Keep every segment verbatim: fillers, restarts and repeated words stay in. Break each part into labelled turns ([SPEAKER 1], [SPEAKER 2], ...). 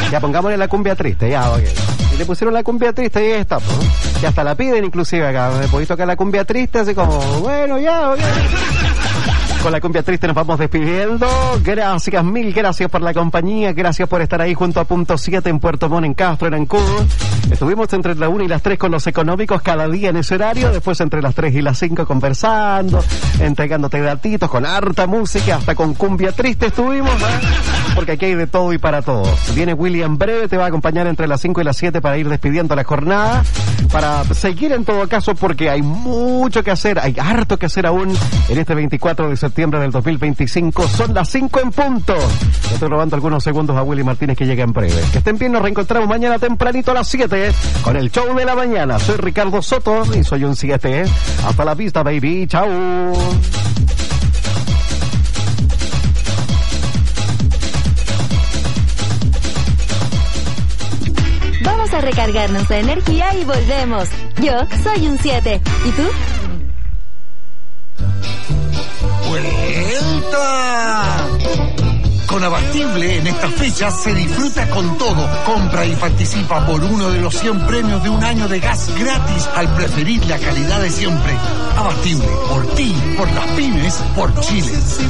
[SPEAKER 1] Ya pongámosle la cumbia triste, ya, ok. Y le pusieron la cumbia triste y ahí está, pues. Y hasta la piden inclusive acá. ¿Me podéis tocar la cumbia triste? Así como, bueno, ya, ok. Con la cumbia triste nos vamos despidiendo. Gracias, mil gracias por la compañía. Gracias por estar ahí junto a Punto siete en Puerto Montt, en Castro, en Ancud. Estuvimos entre la una y las tres con los económicos cada día en ese horario. Después entre las tres y las cinco conversando, entregándote datitos con harta música. Hasta con cumbia triste estuvimos, ¿eh? Porque aquí hay de todo y para todos. Viene William breve, te va a acompañar entre las cinco y las siete para ir despidiendo la jornada. Para seguir en todo caso porque hay mucho que hacer. Hay harto que hacer aún en este veinticuatro de septiembre del dos mil veinticinco. Son las cinco en punto. Le estoy robando algunos segundos a Willy Martínez que llega en breve. Que estén bien, nos reencontramos mañana tempranito a las siete con el show de la mañana. Soy Ricardo Soto y soy un siete. Hasta la vista, baby. Chao.
[SPEAKER 2] Vamos a recargarnos de energía y volvemos. Yo soy un siete. ¿Y tú?
[SPEAKER 3] ¡Vuelta! Con Abastible en estas fechas se disfruta con todo. Compra y participa por uno de los cien premios de un año de gas gratis al preferir la calidad de siempre. Abastible, por ti, por las pymes, por Chile.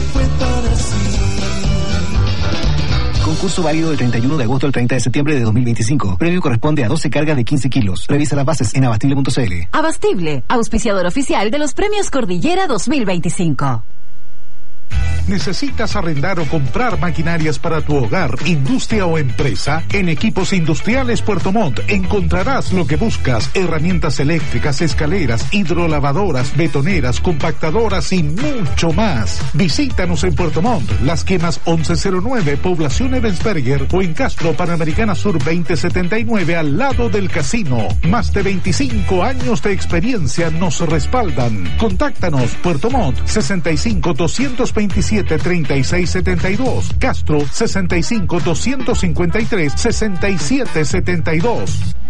[SPEAKER 4] Concurso válido del treinta y uno de agosto al treinta de septiembre de dos mil veinticinco. Premio corresponde a doce cargas de quince kilos. Revisa las bases en abastible punto cl.
[SPEAKER 5] Abastible, auspiciador oficial de los premios Cordillera dos mil veinticinco.
[SPEAKER 6] ¿Necesitas arrendar o comprar maquinarias para tu hogar, industria o empresa? En Equipos Industriales Puerto Montt encontrarás lo que buscas: herramientas eléctricas, escaleras, hidrolavadoras, betoneras, compactadoras y mucho más. Visítanos en Puerto Montt, Las Quemas once cero nueve, Población Ebensberger, o en Castro, Panamericana Sur veinte setenta y nueve, al lado del casino. Más de veinticinco años de experiencia nos respaldan. Contáctanos: Puerto Montt, sesenta y cinco, doscientos veintisiete, treinta y seis setenta y dos, Castro, sesenta y cinco, doscientos cincuenta y tres, sesenta y siete setenta y dos.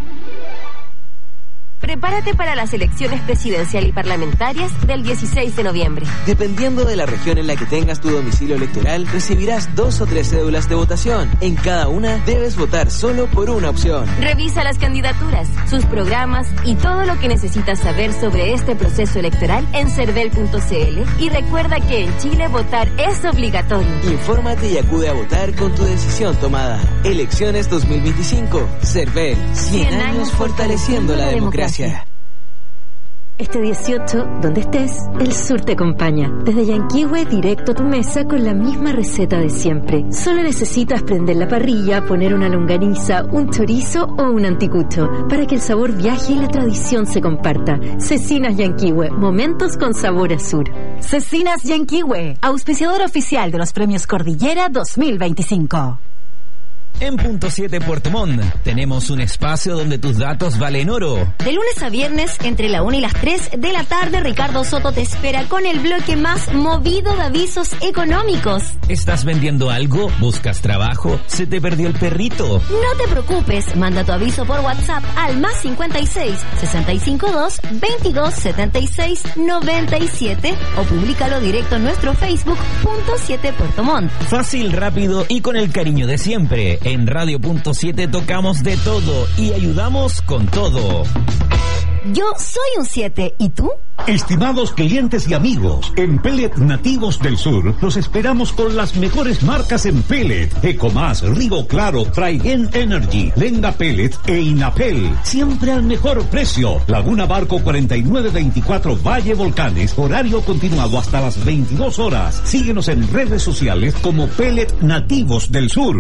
[SPEAKER 2] Prepárate para las elecciones presidencial y parlamentarias del dieciséis de noviembre.
[SPEAKER 7] Dependiendo de la región en la que tengas tu domicilio electoral, recibirás dos o tres cédulas de votación. En cada una debes votar solo por una opción.
[SPEAKER 2] Revisa las candidaturas, sus programas y todo lo que necesitas saber sobre este proceso electoral en cervel punto cl, y recuerda que en Chile votar es obligatorio.
[SPEAKER 7] Infórmate y acude a votar con tu decisión tomada. Elecciones dos mil veinticinco. Cervel. cien años fortaleciendo la democracia.
[SPEAKER 8] Este dieciocho, donde estés, el sur te acompaña. Desde Yanquihue, directo a tu mesa con la misma receta de siempre. Solo necesitas prender la parrilla, poner una longaniza, un chorizo o un anticucho, para que el sabor viaje y la tradición se comparta. Cecinas Yanquihue, momentos con sabor a sur.
[SPEAKER 5] Cecinas Yanquihue, auspiciador oficial de los premios Cordillera dos mil veinticinco.
[SPEAKER 9] En Punto siete Puerto Montt tenemos un espacio donde tus datos valen oro.
[SPEAKER 2] De lunes a viernes, entre la una y las tres de la tarde, Ricardo Soto te espera con el bloque más movido de avisos económicos.
[SPEAKER 9] ¿Estás vendiendo algo? ¿Buscas trabajo? ¿Se te perdió el perrito?
[SPEAKER 2] No te preocupes, manda tu aviso por WhatsApp al más cincuenta y seis, sesenta y cinco dos, veintidós setenta y seis noventa y siete o públicalo directo en nuestro Facebook Punto siete Puerto Montt.
[SPEAKER 9] Fácil, rápido y con el cariño de siempre. En Radio Punto siete tocamos de todo y ayudamos con todo.
[SPEAKER 2] Yo soy un siete, ¿y tú?
[SPEAKER 10] Estimados clientes y amigos, en Pellet Nativos del Sur los esperamos con las mejores marcas en pellet: Ecomás, Rigo Claro, Traigen Energy, Lenga Pellet e Inapel. Siempre al mejor precio. Laguna Barco cuarenta y nueve veinticuatro Valle Volcanes, horario continuado hasta las veintidós horas. Síguenos en redes sociales como Pellet Nativos del Sur.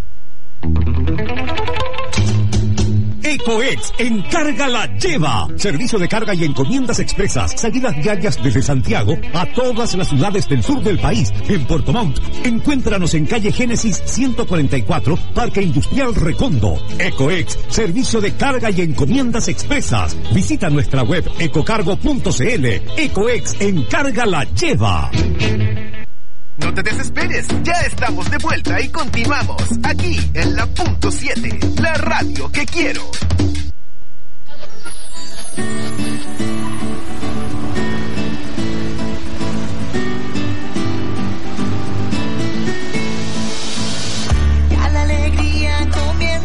[SPEAKER 10] EcoEx Encarga la Lleva. Servicio de carga y encomiendas expresas. Salidas diarias desde Santiago a todas las ciudades del sur del país. En Puerto Montt, encuéntranos en calle Génesis ciento cuarenta y cuatro, Parque Industrial Recondo. EcoEx, servicio de carga y encomiendas expresas. Visita nuestra web ecocargo punto cl. EcoEx Encarga la Lleva.
[SPEAKER 11] No te desesperes, ya estamos de vuelta y continuamos aquí en la Punto siete, la radio que quiero.
[SPEAKER 12] Ya la alegría comienza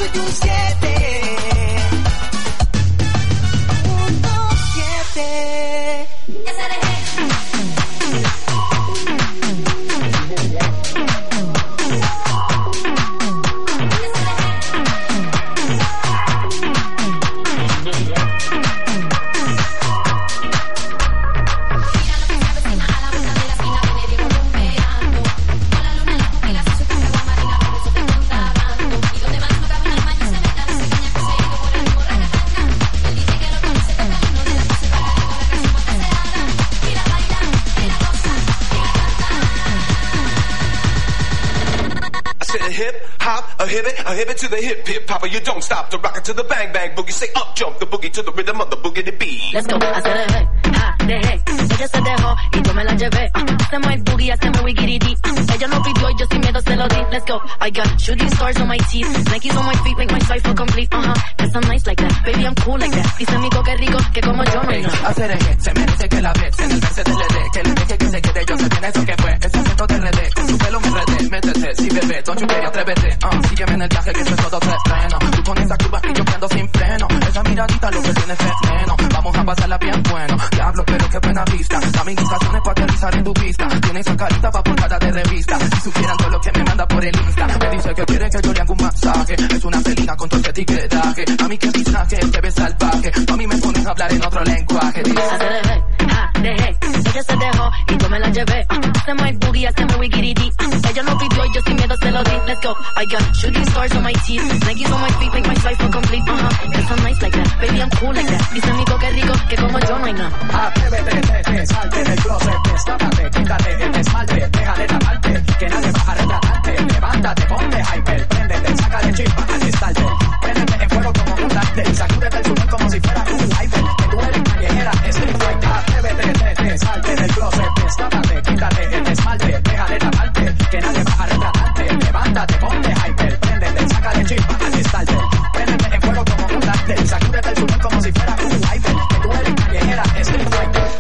[SPEAKER 12] punto siete. Punto siete.
[SPEAKER 13] A hip it, a hip it to the hip hip, Papa, you don't stop to rock it to the bang bang boogie. Say up jump the boogie to the rhythm of the boogie to beat.
[SPEAKER 14] Let's go, hacer el hey, ha, dejé, ella se dejó y yo me la llevé. Uh, hacemos el boogie, hacemos wiggy uh, ella no pidió y yo sin miedo se lo di. Let's go, I got shooting stars on my teeth, Nikes on my feet, make my cipher complete. Uh huh, cause I'm nice like that, baby I'm cool like that. Dice amigo que rico, que como yo no hay nada.
[SPEAKER 15] Hacer el hey, se merece que la ve, en el verse del E D, que le deje que se quede, yo sé bien eso que fue. Ese acento de R D, con tu pelo me redé, métete, si bebé, don't you dare, atrévete. Uh, sígueme en el viaje que eso es todo terreno. Tú con esa curva y yo prendo sin freno. Esa miradita lo que tiene es veneno. Vamos a pasarla bien bueno. Diablo, pero qué buena vista. Dame indicaciones para aterrizar en tu pista. Tiene esa carita pa' portada de revista. Si supieran todo lo que me manda por el Insta. Me dice que quiere que yo le haga un masaje. Es una felina con todo ese etiquetaje. A mí que pisaje, te ves salvaje. A mí me pones a hablar en otro lenguaje. Dice
[SPEAKER 14] hacer el hey, ha, dejé, ella se dejó y yo me la llevé. Uh, hacemos el boogie, hacemos wiggy uh, ella no pidió y yo sin miedo se lo di. Let's go, I got shooting stars on my teeth, Nikes on my feet, make my cipher complete. Uh huh, cause I'm nice like that, baby I'm cool like that. Dice amigo que rico, que como yo no hay nada.
[SPEAKER 15] Atrévete, te, salte del closet, destápate, quítate el esmalte, deja de taparte, que nadie va a retratarte. Levántate, ponte hyper, préndete, sácale chispa al starter. Préndete en fuego como un láser, sacúdete el sudor como si fuera un wiper. Que tú eres callejera, street fighter. Atrévete, te, salte del closet, destápate, quítate el esmalte, deja de taparte, que nadie va a retratarte. Levántate, ponte hyper, préndete, sácale chispa al starter. Préndete en fuego como un láser, sacúdete el sudor como si fuera un wiper. Que tú eres callejera, street fighter.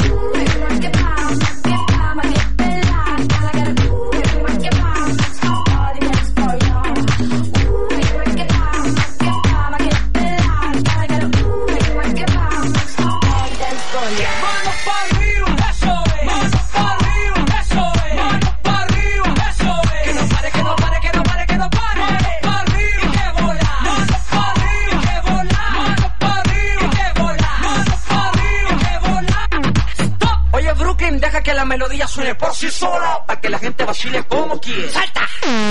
[SPEAKER 14] Deja que la melodía suene por sí sola, para que la gente vacile como quiere. ¡Salta!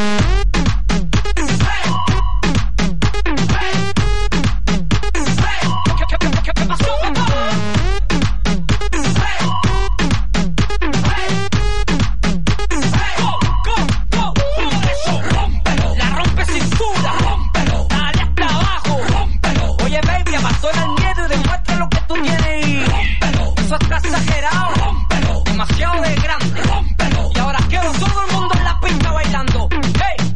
[SPEAKER 14] La rompe sin duda. Dale hasta abajo. Oye baby, abandona el miedo y demuestra lo que tú tienes. Eso está exagerado. Demasiado de grande. Y ahora quiero todo el mundo en la pista bailando. ¡Hey!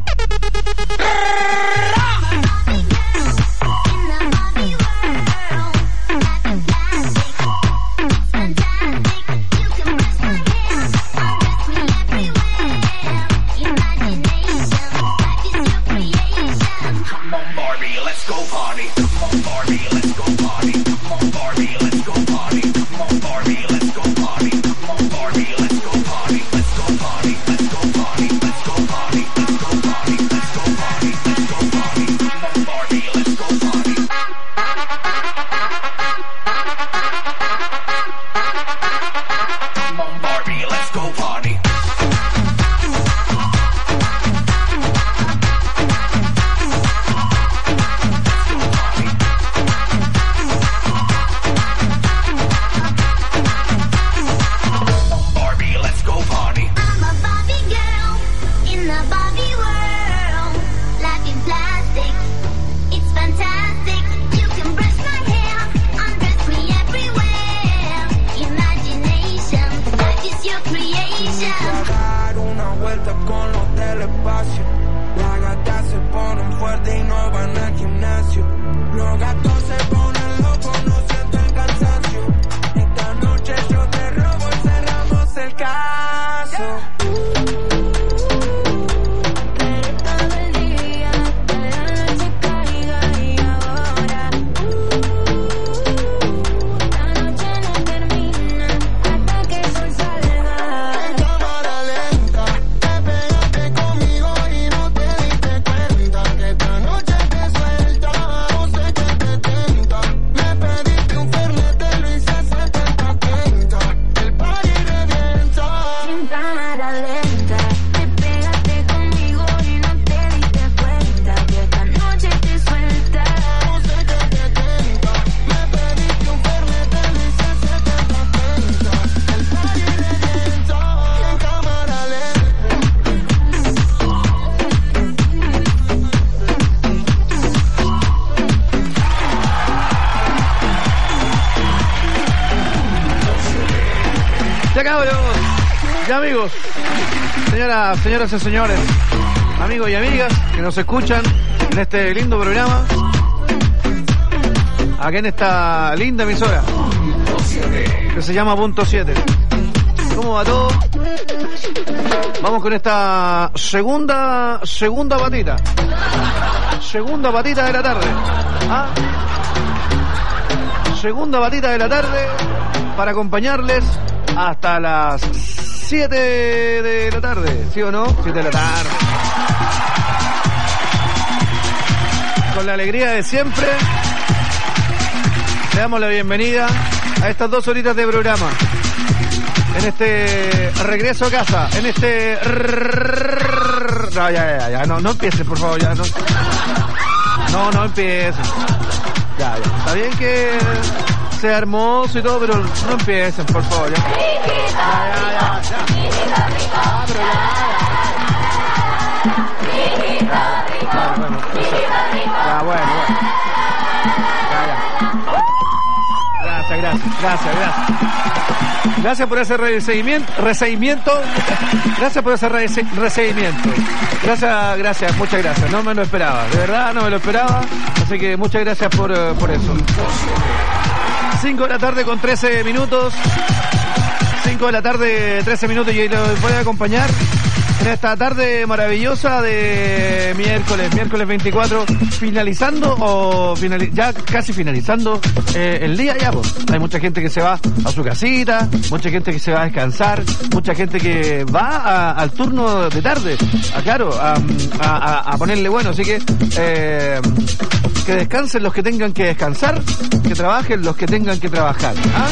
[SPEAKER 13] Come on Barbie, let's go party. Come on Barbie, let's go party. Come on Barbie, let's go party. Come on Barbie, let's go party. Come on Barbie, let's go party. Let's go party. Let's go party. Let's go party. Let's go party. Let's go party. Let's go party. Come on Barbie, let's go party. Come on Barbie, let's go party. Let's go
[SPEAKER 16] Ya, amigos, señoras, señoras y señores, amigos y amigas que nos escuchan en este lindo programa, aquí en esta linda emisora que se llama Punto siete. ¿Cómo va todo? Vamos con esta segunda segunda patita. Segunda patita de la tarde. ¿Ah? Segunda patita de la tarde para acompañarles hasta las siete de la tarde. ¿Sí o no? siete de la tarde. Con la alegría de siempre, le damos la bienvenida a estas dos horitas de programa. En este regreso a casa, en este... No, ya, ya, ya, no, no empiecen, por favor, ya, no. No, no empiecen. Ya, ya, está bien que sea hermoso y todo, pero no empiecen, por favor, ya. Ya, ya, ya, ya. Ah, pero ya, ya. Ah, bueno, ya, bueno, bueno. Ya, ya. Gracias, gracias, gracias, gracias. Gracias por ese recibimiento, recibimiento. Gracias por ese rece- recibimiento. Gracias, gracias, muchas gracias. No me lo esperaba, de verdad no me lo esperaba. Así que muchas gracias por, uh, por eso. cinco de la tarde con trece minutos. cinco de la tarde, trece minutos y los voy a acompañar en esta tarde maravillosa de miércoles, miércoles veinticuatro, finalizando o finali- ya casi finalizando eh, el día ya, pues. Hay mucha gente que se va a su casita, mucha gente que se va a descansar, mucha gente que va a, al turno de tarde, a, claro, a, a, a ponerle bueno, así que eh, que descansen los que tengan que descansar, que trabajen los que tengan que trabajar. ¿Ah?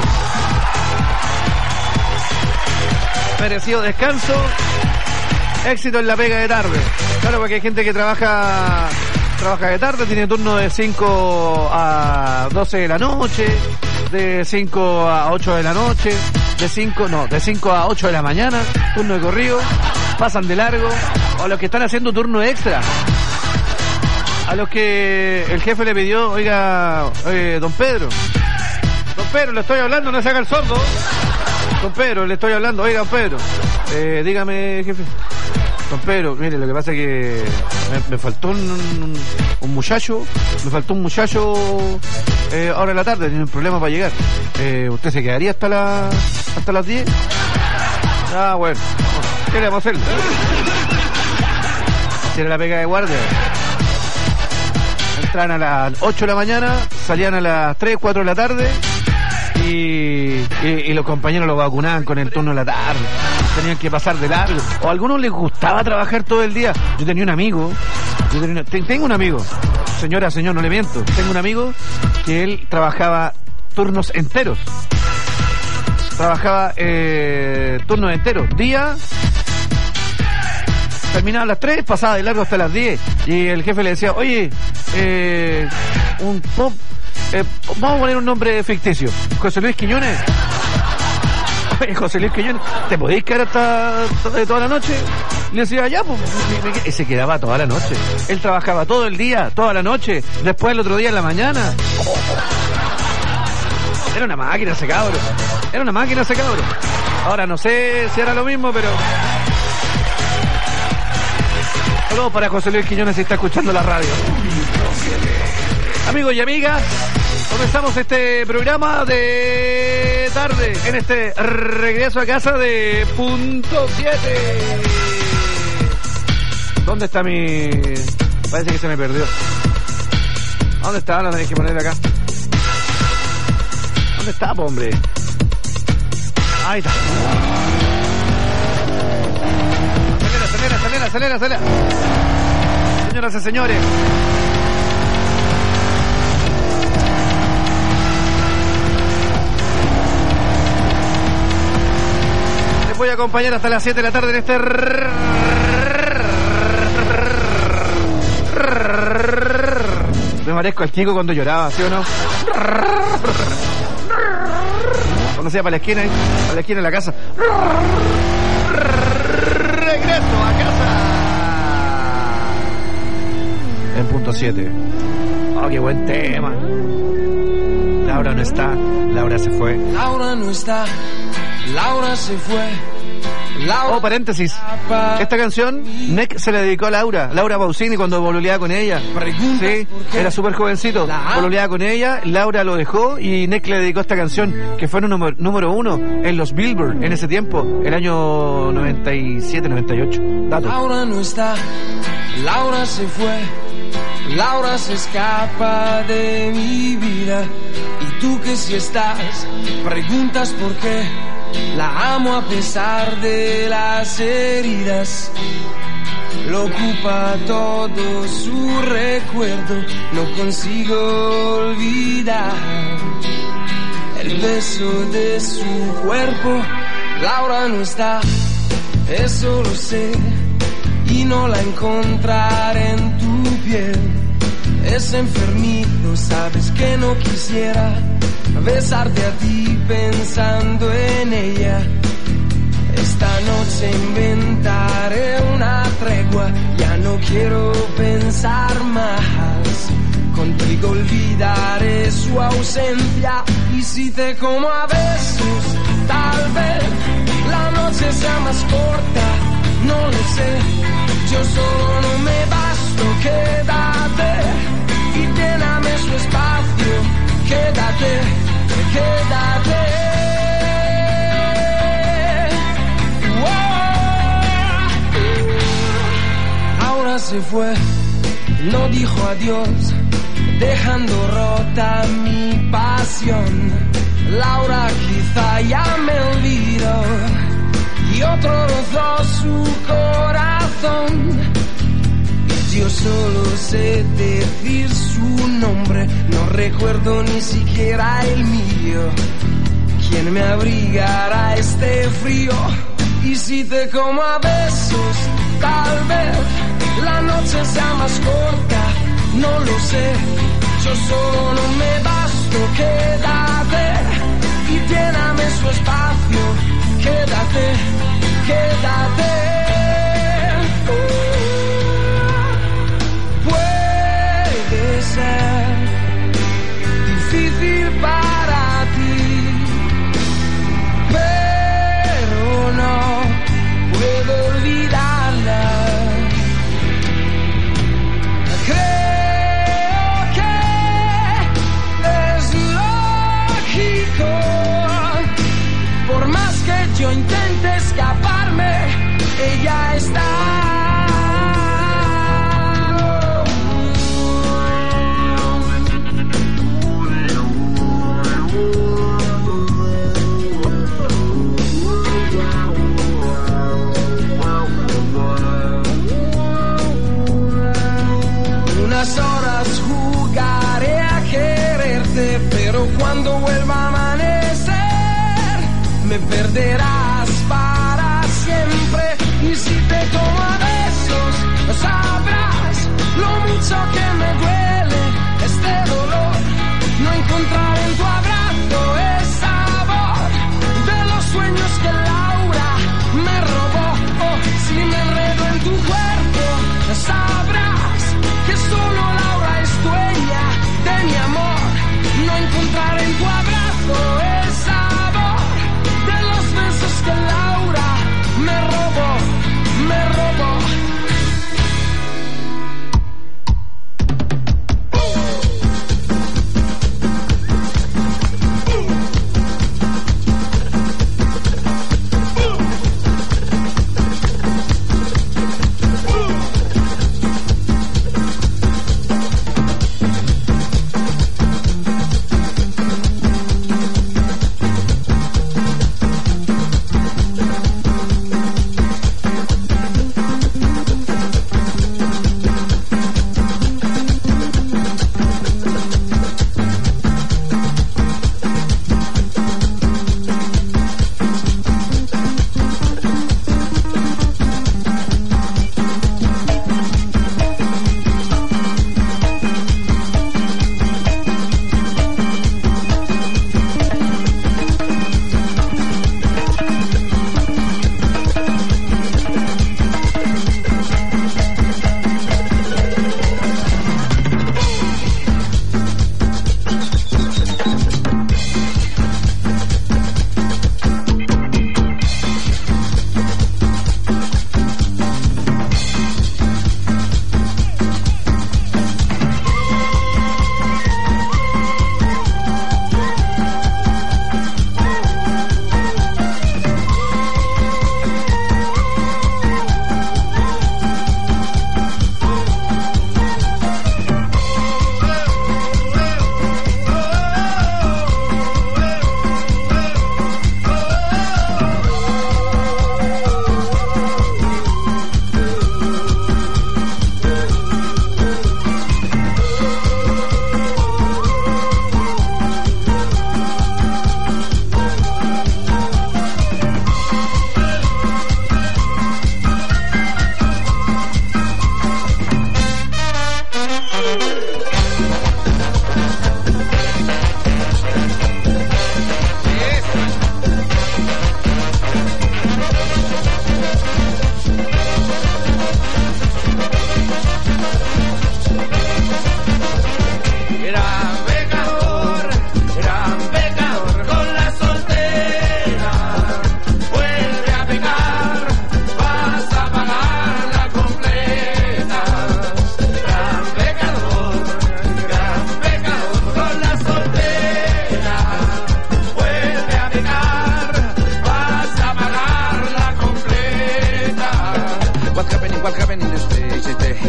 [SPEAKER 16] Merecido descanso. Éxito en la pega de tarde. Claro, porque hay gente que trabaja trabaja de tarde, tiene turno de cinco a doce de la noche, de cinco a ocho de la noche, de cinco, no, de cinco a ocho de la mañana, turno de corrido, pasan de largo, o los que están haciendo turno extra. A los que el jefe le pidió, oiga, oye, don Pedro, don Pedro, le estoy hablando, no se haga el sordo. Don Pedro, le estoy hablando, oiga, don Pedro, eh, dígame, jefe. Don Pedro, mire, lo que pasa es que me, me faltó un, un, un muchacho, me faltó un muchacho eh, ahora en la tarde, tiene un problema para llegar. Eh, ¿Usted se quedaría hasta la, hasta las diez? Ah, bueno, ¿qué le vamos a hacer? Tiene la pega de guardia. Entran a las ocho de la mañana, salían a las tres, cuatro de la tarde y, y, y los compañeros los vacunaban con el turno de la tarde. Tenían que pasar de largo. O a algunos les gustaba trabajar todo el día. Yo tenía un amigo, yo tenía una, te, tengo un amigo, señora, señor, no le miento, tengo un amigo que él trabajaba turnos enteros. Trabajaba eh, turnos enteros. Día, terminaba a las tres, pasaba de largo hasta las diez. Y el jefe le decía, oye, eh, un pop, eh, vamos a poner un nombre ficticio. José Luis Quiñones. Oye, José Luis Quiñones, ¿te podéis quedar hasta toda la noche? Le decía, ya, pues, me, me, y se quedaba toda la noche. Él trabajaba todo el día, toda la noche, después el otro día en la mañana. Era una máquina ese cabrón. Era una máquina ese cabrón. Ahora no sé si era lo mismo, pero... Saludos para José Luis Quiñones si está escuchando la radio. Amigos y amigas, comenzamos este programa de tarde en este regreso a casa de Punto siete. ¿Dónde está mi...? Parece que se me perdió. ¿Dónde está? Lo tenéis que poner acá. ¿Dónde está, po, hombre? Ahí está. Acelera, acelera, acelera, acelera, acelera. Señoras y señores, les voy a acompañar hasta las siete de la tarde en este... Me parezco al chico cuando lloraba, ¿sí o no? Cuando se iba para la esquina, para la esquina de la casa. Regreso a casa. En Punto siete. Oh, qué buen tema. Laura no está, Laura se fue.
[SPEAKER 17] Laura no está, Laura se fue.
[SPEAKER 16] Oh, paréntesis. Esta canción, Nick se la dedicó a Laura, Laura Pausini, cuando boluleaba con ella. Sí, era súper jovencito. Boluleaba con ella, Laura lo dejó y Nick le dedicó esta canción, que fue número, número uno en los Billboard en ese tiempo, el año noventa y siete, noventa y ocho. Dato.
[SPEAKER 17] Laura no está, Laura se fue, Laura se escapa de mi vida. Y tú que si estás, preguntas por qué. La amo a pesar de las heridas. Lo ocupa todo su recuerdo. No consigo olvidar el beso de su cuerpo. Laura no está, eso lo sé. Y no la encontraré en tu piel. Es enfermito, sabes que no quisiera besarte a ti pensando en ella. Esta noche inventaré una tregua, ya no quiero pensar más. Contigo olvidaré su ausencia. Y si te como a besos, tal vez la noche sea más corta, no lo sé. Yo solo no me basto, quédate y lléname su espacio. Quédate, quédate. Oh. Ahora se fue, no dijo adiós, dejando rota mi pasión. Laura quizá ya me olvidó y otro rozó su corazón. Yo solo sé decir su nombre, no recuerdo ni siquiera el mío. ¿Quién me abrigará este frío? Y si te como a besos, tal vez la noche sea más corta, no lo sé. Yo solo no me basto, quédate y lléname su espacio. Quédate, quédate. Uh. Puede ser difícil para ti, pero no puedo olvidarla. Creo que es lógico, por más que yo intente escaparme, ella está. Unas horas jugaré a quererte, pero cuando vuelva a amanecer me perderás para siempre. Y si te tomo a besos, sabrás lo mucho que me duele este dolor. No encontrar en tu abrazo el sabor de los sueños que Laura me robó. Oh, si me enredo en tu cuerpo, sabrás que solo Laura es dueña de mi amor. No encontrar en tu abrazo el sabor de los besos que Laura me robó, me robó.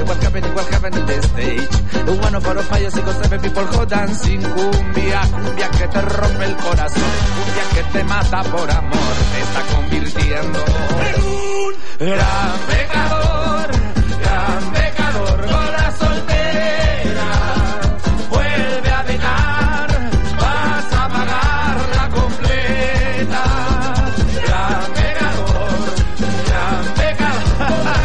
[SPEAKER 18] what happening, what happening the stage. One of our five, six, seven people who dancing. Cumbia, cumbia que te rompe el corazón. Cumbia que te mata por amor. Te está convirtiendo en un gran pecador. Gran pecador con la soltera. Vuelve a pecar. Vas a pagarla completa. Gran pecador. Gran pecador.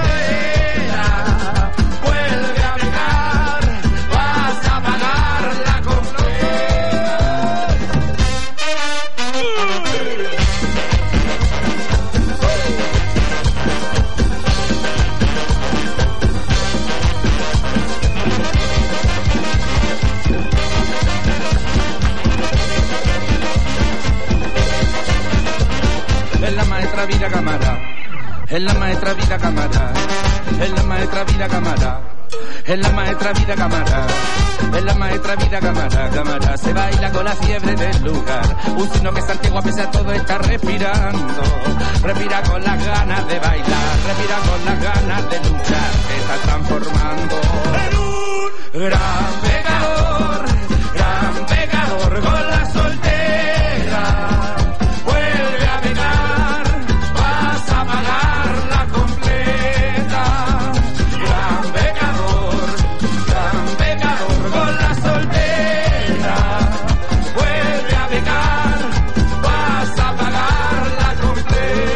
[SPEAKER 18] Vuelve a pecar. Vas a pagarla completa. Es la maestra vida cámara, es la maestra vida cámara, es la maestra vida cámara, es la maestra vida cámara, es la maestra vida cámara, cámara. Se baila con la fiebre del lugar, un signo que Santiago a pesar de todo está respirando, respira con las ganas de bailar, respira con las ganas de luchar, se está transformando en un gran pecador, gran pecador con la soltera. Vuelve a pecar, vas a pagarla completa. Gran pecador, gran pecador con la soltera. Vuelve a pecar, vas a pagarla completa.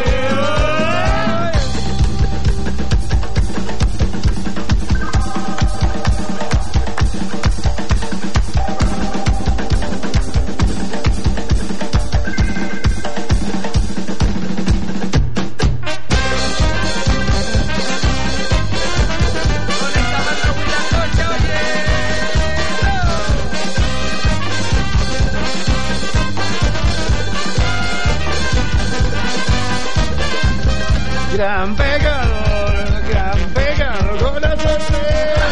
[SPEAKER 18] Gran pecador, gran pecador con la soltera.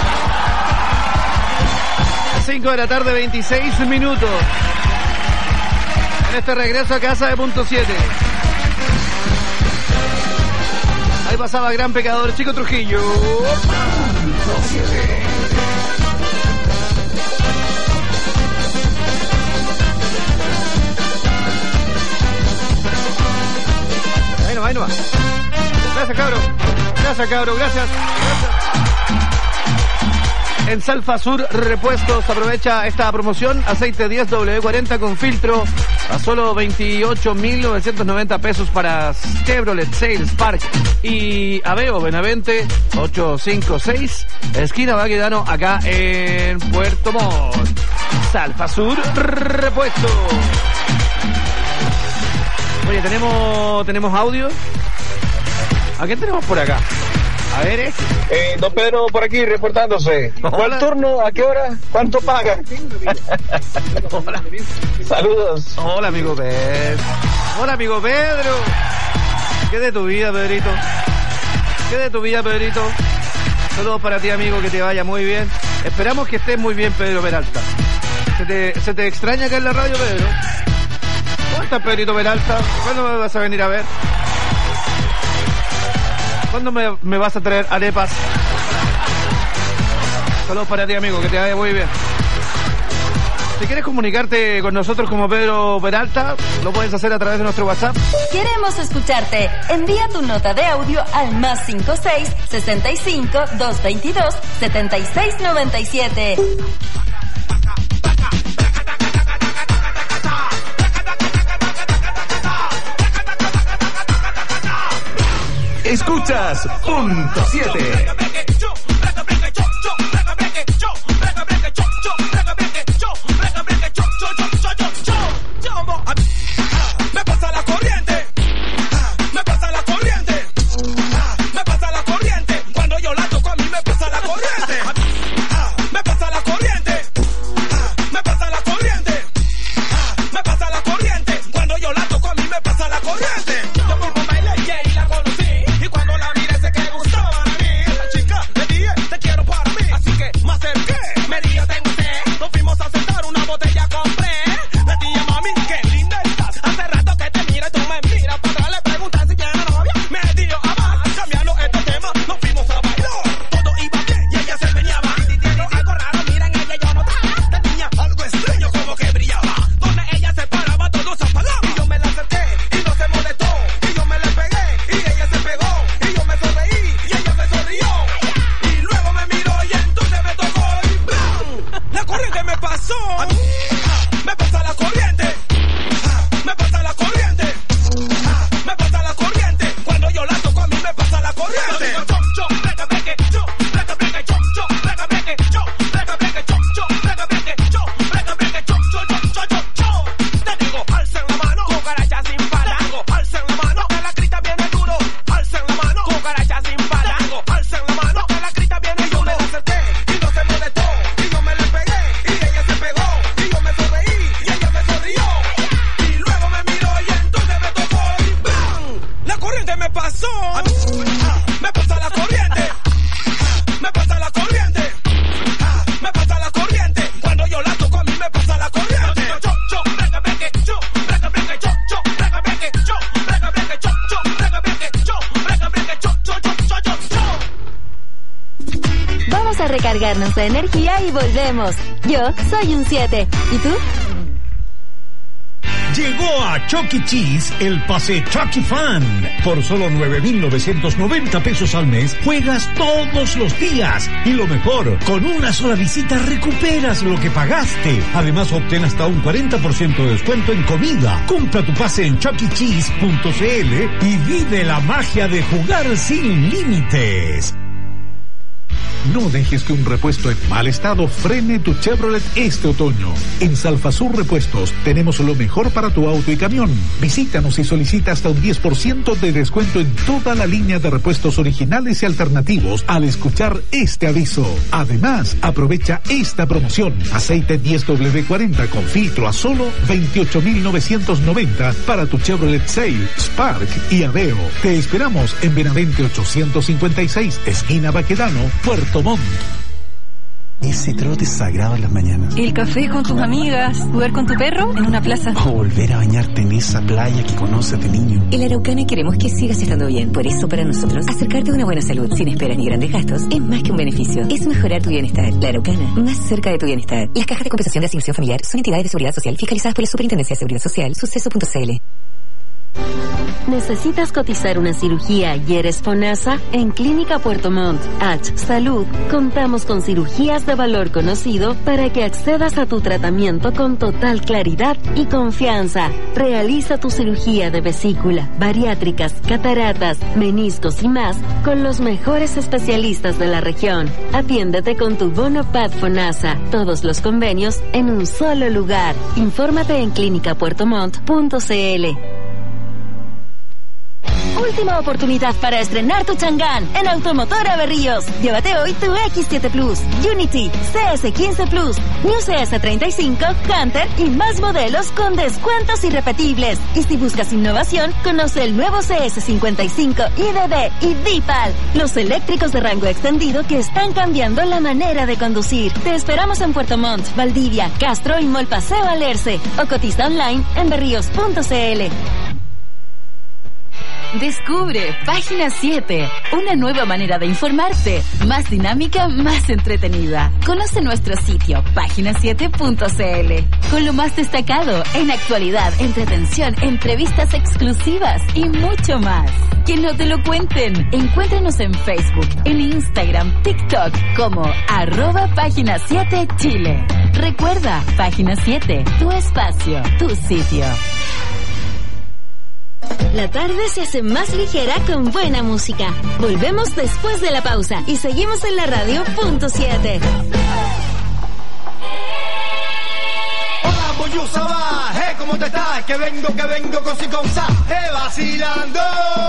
[SPEAKER 16] cinco de la tarde, veintiséis minutos. En este regreso a casa de punto siete. Ahí pasaba gran pecador, Chico Trujillo. Ahí no, ahí no va. Gracias, cabro. Gracias, cabro. Gracias. Gracias. En Salfa Sur Repuestos aprovecha esta promoción. Aceite diez W cuarenta con filtro a solo veintiocho mil novecientos noventa pesos para Chevrolet, Sales, Park y Aveo Benavente ochocientos cincuenta y seis, esquina Baquedano, acá en Puerto Montt. Salfa Sur Repuestos. Oye, tenemos tenemos audio. ¿A quién tenemos por acá? A ver, ¿eh?
[SPEAKER 19] Eh, don Pedro por aquí reportándose. ¿Cuál turno? ¿A qué hora? ¿Cuánto paga?
[SPEAKER 16] Hola.
[SPEAKER 19] Saludos.
[SPEAKER 16] Hola, amigo Pedro. Hola, amigo Pedro. ¿Qué de tu vida, Pedrito? ¿Qué de tu vida, Pedrito? Saludos para ti, amigo, que te vaya muy bien. Esperamos que estés muy bien, Pedro Peralta. ¿Se te, se te extraña acá en la radio, Pedro? ¿Cómo estás, Pedrito Peralta? ¿Cuándo me vas a venir a ver? ¿Cuándo me, me vas a traer arepas? Saludos para ti, amigo, que te vaya muy bien. Si quieres comunicarte con nosotros como Pedro Peralta, lo puedes hacer a través de nuestro WhatsApp.
[SPEAKER 2] Queremos escucharte. Envía tu nota de audio al más cincuenta y seis, sesenta y cinco, doscientos veintidós, setenta y seis noventa y siete.
[SPEAKER 11] Escuchas Punto siete.
[SPEAKER 13] Me pasa la corriente, me pasa la corriente, me pasa la corriente. Cuando yo la toco a mí me pasa la corriente, me pasa la corriente, me pasa la corriente, me pasa la corriente. Cuando yo la toco a mí me pasa la corriente. Yo por baile y la conocí y cuando la miré sé que gustaba a mí. La chica Ah, me pasa la corriente. Ah, me pasa la corriente. Ah, me pasa la corriente. Cuando yo la toco a mí me pasa la corriente. Chop, chop, breca, breque, chop, breca, breque, chop, chop, breca, breque, chop, breca, breque, chop, chop, breca, breque, chop, breca, breque, chop, chop, chop, chop, chop, chop. Te digo, alza en la mano, cucaracha sin pala. Te digo, alza en la mano, que la crita viene duro. Alza en la mano, cucaracha sin pala. Te digo, alza en la mano, que la crita viene duro. Yo me la acerqué y no se molestó. Y yo me le pegué y ella se pegó. Y yo me sonreí y ella me sonrió. Y luego me miró y entonces me tocó. Y ¡bam! La corriente me pasó. Me pasa la corriente. Me pasa la corriente. Me pasa la corriente. Cuando yo la toco a mí me pasa la corriente. Chop, chop, breca, breque, chop, breca, breque, chop, chop, breca, breque, chop, breca, breque, chop, chop, breca, breque, chop, breca, breque, chop, chop, chop, chop, chop, chop.
[SPEAKER 2] Vamos a recargarnos de energía y volvemos. Yo soy un siete. ¿Y tú?
[SPEAKER 10] Llegó a Chuck E. Cheese el pase Chucky Fan. Por solo nueve mil novecientos noventa pesos al mes, juegas todos los días. Y lo mejor, con una sola visita recuperas lo que pagaste. Además, obtén hasta un cuarenta por ciento de descuento en comida. Compra tu pase en chuck e cheese punto c l y vive la magia de jugar sin límites.
[SPEAKER 6] No dejes que un repuesto en mal estado frene tu Chevrolet este otoño. En Salfasur Repuestos tenemos lo mejor para tu auto y camión. Visítanos y solicita hasta un diez por ciento de descuento en toda la línea de repuestos originales y alternativos al escuchar este aviso. Además, aprovecha esta promoción. Aceite diez doble cuarenta con filtro a solo veintiocho mil novecientos noventa para tu Chevrolet Sail, Spark y Aveo. Te esperamos en Benavente ochocientos cincuenta y seis, esquina Baquedano, Puerto Montt.
[SPEAKER 4] Ese trote es sagrado en las mañanas.
[SPEAKER 5] El café con tus amigas, jugar con tu perro en una plaza.
[SPEAKER 4] O volver a bañarte en esa playa que conoces de niño.
[SPEAKER 20] En La Araucana queremos que sigas estando bien. Por eso, para nosotros, acercarte a una buena salud sin esperas ni grandes gastos es más que un beneficio. Es mejorar tu bienestar. La Araucana, más cerca de tu bienestar. Las cajas de compensación de asignación familiar son entidades de seguridad social fiscalizadas por la Superintendencia de Seguridad Social, suceso punto c l.
[SPEAKER 2] ¿Necesitas cotizar una cirugía y eres FONASA? En Clínica Puerto Montt, H Salud, contamos con cirugías de valor conocido para que accedas a tu tratamiento con total claridad y confianza. Realiza tu cirugía de vesícula, bariátricas, cataratas, meniscos y más con los mejores especialistas de la región. Atiéndete con tu bono P A D FONASA. Todos los convenios en un solo lugar. Infórmate en clínica puerto montt punto c l. Última oportunidad para estrenar tu Chang'an en Automotora Berríos. Llévate hoy tu equis siete Plus, Unity, C S quince Plus, New C S treinta y cinco, Hunter y más modelos con descuentos irrepetibles. Y si buscas innovación, conoce el nuevo C S cincuenta y cinco, I D D y D-Pal, los eléctricos de rango extendido que están cambiando la manera de conducir. Te esperamos en Puerto Montt, Valdivia, Castro y Mall Paseo Alerce. O cotiza online en berríos punto c l.
[SPEAKER 5] Descubre Página siete, una nueva manera de informarte, más dinámica, más entretenida. Conoce nuestro sitio, página siete punto c l, con lo más destacado en actualidad, entretención, entrevistas exclusivas y mucho más. Que no te lo cuenten. Encuéntranos en Facebook, en Instagram, TikTok como arroba Página siete Chile. Recuerda, Página siete, tu espacio, tu sitio.
[SPEAKER 2] La tarde se hace más ligera con buena música. Volvemos después de la pausa y seguimos en la radio punto siete.
[SPEAKER 13] Hola, Boyusa va, hey, ¿cómo te estás? Que vengo, que vengo con si con sa, eh, vacilando.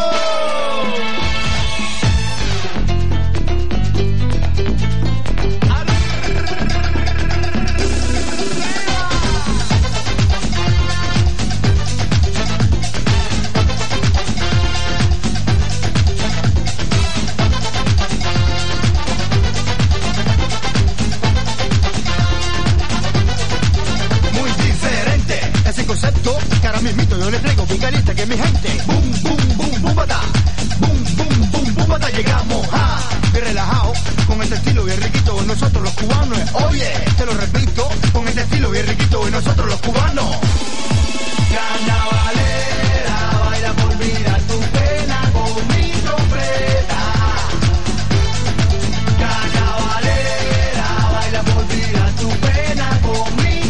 [SPEAKER 13] Concepto, que ahora mismito yo le traigo bien caliente que mi gente. Boom, boom, boom, boom, bata. Boom, boom, boom, boom, bata. Llegamos a bien relajado, con este estilo bien riquito. Nosotros los cubanos, oye, te lo repito, con este estilo bien riquito. Y nosotros los cubanos. Carnavalera, baila por olvidar tu pena con mi trompeta. Carnavalera, baila por olvidar tu pena con mi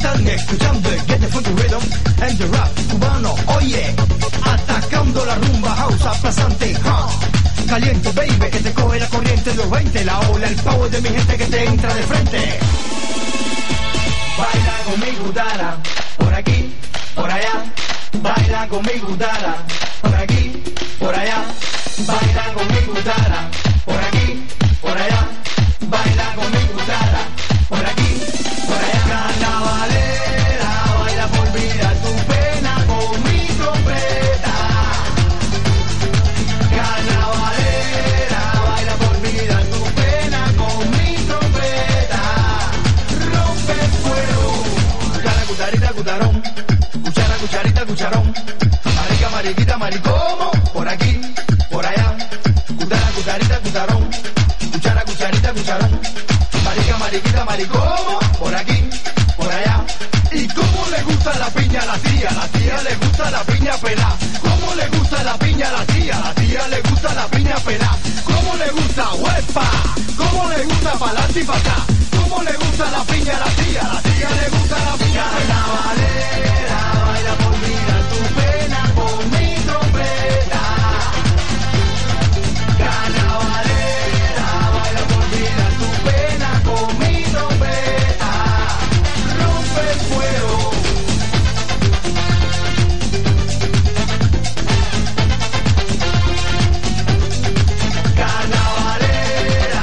[SPEAKER 21] están escuchando el Get the Funky Rhythm and the rap cubano. Oye, atacando la rumba house aplastante, huh? Caliente, baby, que te coge la corriente de los veinte, la ola, el power de mi gente que te entra de frente. Baila conmigo, dala, por aquí, por allá. Baila conmigo, dala, por aquí, por allá. Baila conmigo, dala, por aquí, por allá. Baila conmigo, dala, por aquí, por allá. Carnavalera, baila por olvidar tu pena con mi trompeta. Carnavalera, baila por olvidar tu pena con mi trompeta. Rompe el fuego, cuchara, cucharita, cucharón. Cuchara, cucharita, cucharón. Marica, mariquita, maricomo. Por aquí, por allá. Cuchara, cucharita, cucharón. Cuchara, cucharita, cucharón. Marica, mariquita, maricomo. Por aquí, por allá. ¿Y cómo le gusta la piña a la tía? La tía le gusta la piña pelá. ¿Cómo le gusta la piña a la tía? La tía le gusta la piña pelá. ¿Cómo le gusta? ¡Huepa! ¿Cómo le gusta pa'lante y pa' acá? ¿Cómo le gusta la piña a la tía? La tía le gusta la piña pelá. Carnavalera, baila por olvidar tu pena con mi trompeta. Carnavalera, baila por olvidar tu pena con mi trompeta. Rompe el fuego. Carnavalera,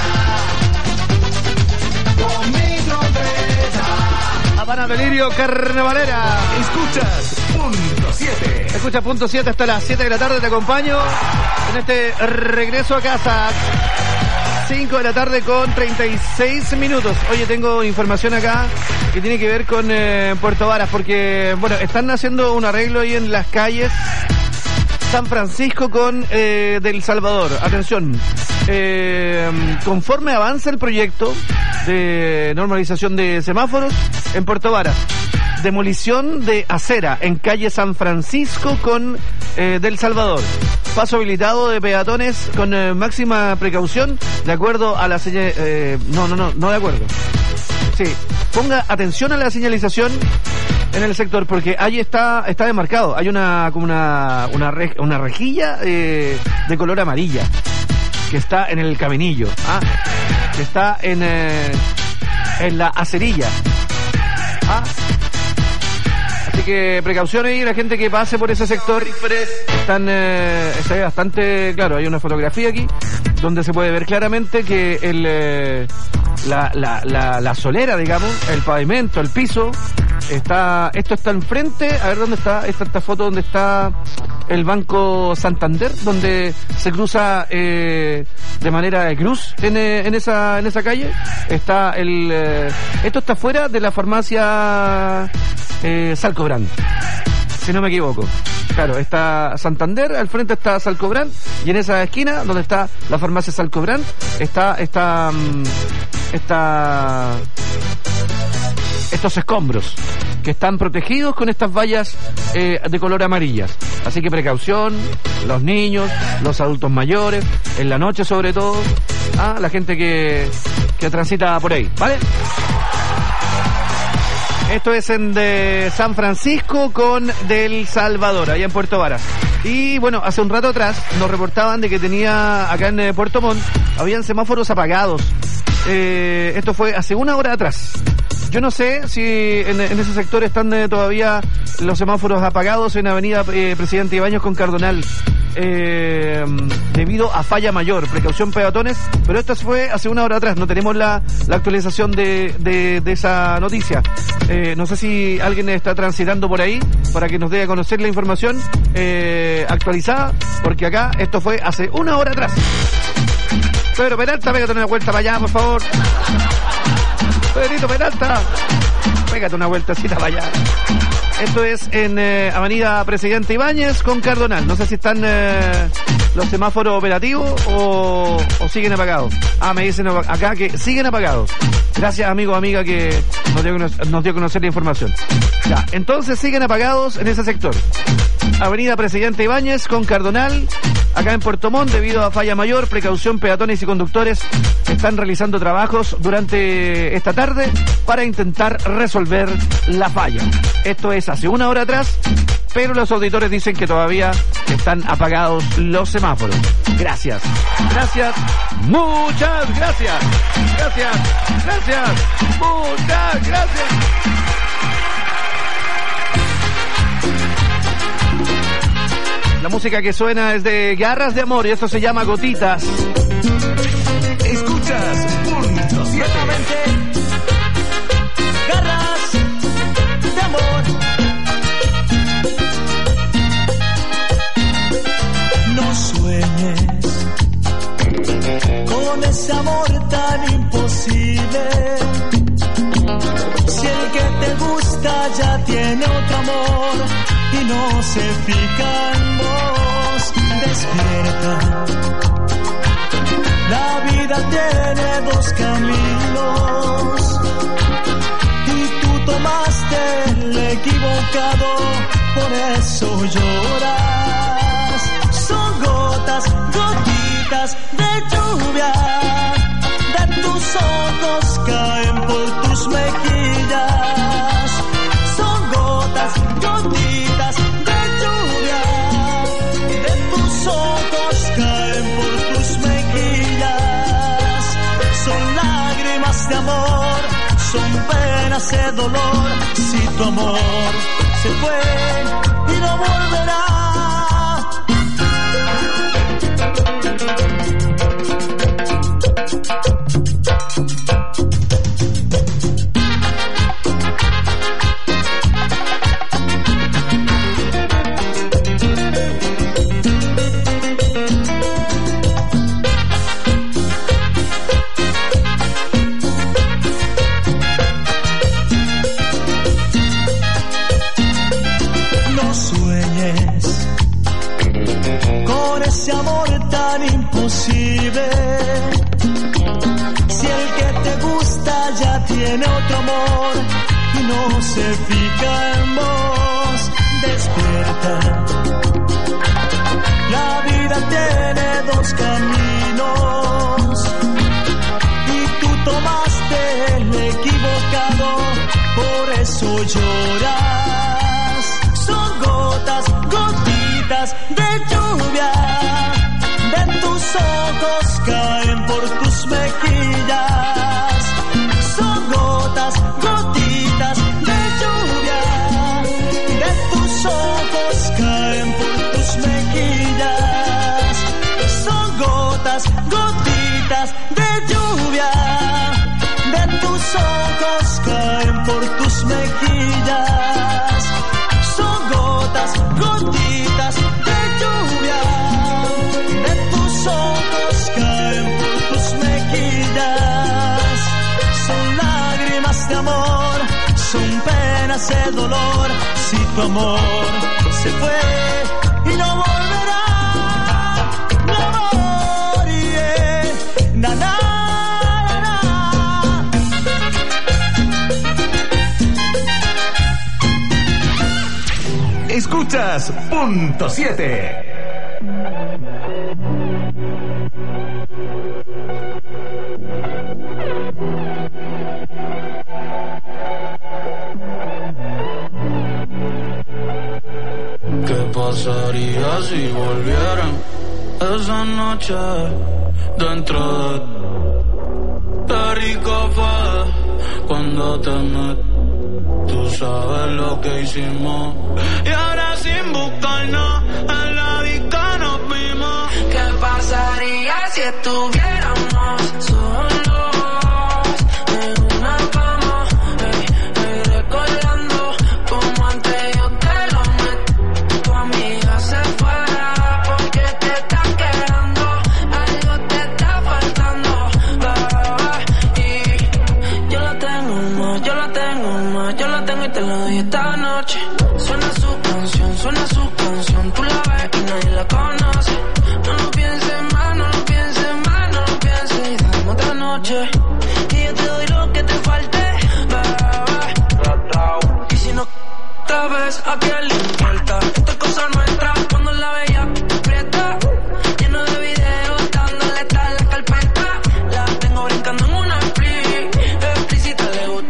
[SPEAKER 21] con mi trompeta.
[SPEAKER 16] Habana Delirio Carnavalera.
[SPEAKER 11] Escuchas punto siete.
[SPEAKER 16] Escucha punto siete hasta las siete de la tarde. Te acompaño en este regreso a casa. cinco de la tarde con treinta y seis minutos. Oye, tengo información acá que tiene que ver con eh, Puerto Varas, porque, bueno, están haciendo un arreglo ahí en las calles San Francisco con eh, del Salvador. Atención, eh, conforme avanza el proyecto de normalización de semáforos en Puerto Varas, demolición de acera en calle San Francisco con eh, del Salvador. Paso habilitado de peatones con eh, máxima precaución, de acuerdo a la señal... Eh, no, no, no, no de acuerdo. Sí, ponga atención a la señalización en el sector, porque ahí está está demarcado. Hay una como una una, re, una rejilla eh, de color amarilla que está en el caminillo, ¿ah? Que está en eh, en la acerilla, ¿ah? Así que precaución ahí, la gente que pase por ese sector. Están eh, está bastante claro. Hay una fotografía aquí donde se puede ver claramente que el eh, la, la, la, la solera, digamos, el pavimento, el piso, está, esto está enfrente. A ver dónde está esta, esta foto donde está el Banco Santander, donde se cruza eh, de manera de cruz en, eh, en esa en esa calle. Está el eh, esto está fuera de la farmacia eh, Salcobrand, si no me equivoco. Claro, está Santander, al frente está Salcobrand, y en esa esquina donde está la farmacia Salcobrand está está está estos escombros que están protegidos con estas vallas eh, de color amarillas. Así que precaución, los niños, los adultos mayores, en la noche sobre todo, a la gente que, que transita por ahí, ¿vale? Esto es en de San Francisco con del Salvador, allá en Puerto Varas. Y bueno, hace un rato atrás nos reportaban de que tenía acá en eh, Puerto Montt, habían semáforos apagados. Eh, esto fue hace una hora atrás. Yo no sé si en, en ese sector están eh, todavía los semáforos apagados en Avenida eh, Presidente Ibáñez con Cardonal, eh, debido a falla mayor, precaución peatones, pero esto fue hace una hora atrás. No tenemos la, la actualización de, de, de esa noticia. Eh, no sé si alguien está transitando por ahí para que nos dé a conocer la información eh, actualizada, porque acá esto fue hace una hora atrás. Pedro Peralta, pégate una vuelta para allá, por favor. Pedrito Peralta, pégate una vueltecita para allá. Esto es en eh, Avenida Presidente Ibáñez con Cardonal. No sé si están eh, los semáforos operativos o, o siguen apagados. Ah, me dicen acá que siguen apagados. Gracias, amigo o amiga, que nos dio, nos dio a conocer la información. Ya, entonces siguen apagados en ese sector. Avenida Presidente Ibáñez con Cardonal, acá en Puerto Montt, debido a falla mayor, precaución, peatones y conductores están realizando trabajos durante esta tarde para intentar resolver la falla. Esto es hace una hora atrás, pero los auditores dicen que todavía están apagados los semáforos. Gracias, gracias, muchas gracias, gracias, gracias, muchas gracias. La música que suena es de Garras de Amor y esto se llama Gotitas.
[SPEAKER 21] Escuchas Punto siete.
[SPEAKER 12] Garras de Amor. No sueñes con ese amor tan imposible. Si el que te gusta ya tiene otro amor y no se fija en vos, despierta. La vida tiene dos caminos y tú tomaste el equivocado, por eso lloras. Son gotas, gotitas de lluvia, de tus ojos caen por tus mejillas. Son gotas, gotitas de lluvia, de tus ojos caen por tus mejillas. Son lágrimas de amor, son penas de dolor. Si tu amor se fue y no volverá. Ese amor tan imposible. Si el que te gusta ya tiene otro amor y no se fija en vos, despierta. La vida tiene dos caminos y tú tomaste el equivocado, por eso lloras. Son gotas, gotitas de lluvia, de tus ojos caen por tus mejillas. Son gotas, gotitas de lluvia, de tus ojos caen por tus mejillas. Son gotas, gotitas de lluvia, de tus ojos caen por tus mejillas. Son gotas, gotitas de lluvia, de tus ojos caen por tus mejillas. Son lágrimas de amor, son penas de dolor. Si tu amor se fue y no volverá, mi amor, yeah. Na, na.
[SPEAKER 21] Escuchas Punto siete.
[SPEAKER 1] ¿Qué pasaría si volvieran esa noche dentro de... Qué rico fue cuando te metí. Tú sabes lo que hicimos. Y ahora sin buscarnos, en la disco nos vimos.
[SPEAKER 12] ¿Qué pasaría si estuviéramos solos en una cama? Ey, ey, recordando como antes yo te lo metí. Tu amiga se fue porque te está quedando. Algo te está faltando, bebé. Y yo la tengo más, yo la tengo más, yo la tengo y te la doy esta noche. Suena su canción, suena su canción. Tú la ves y nadie la conoce. No lo pienses más, no lo pienses más, no lo pienses y dame otra noche. Y yo te doy lo que te falte, bebé. Y si no, otra vez, ¿a quién le importa? Esta cosa nuestra, cuando la veía aprieta.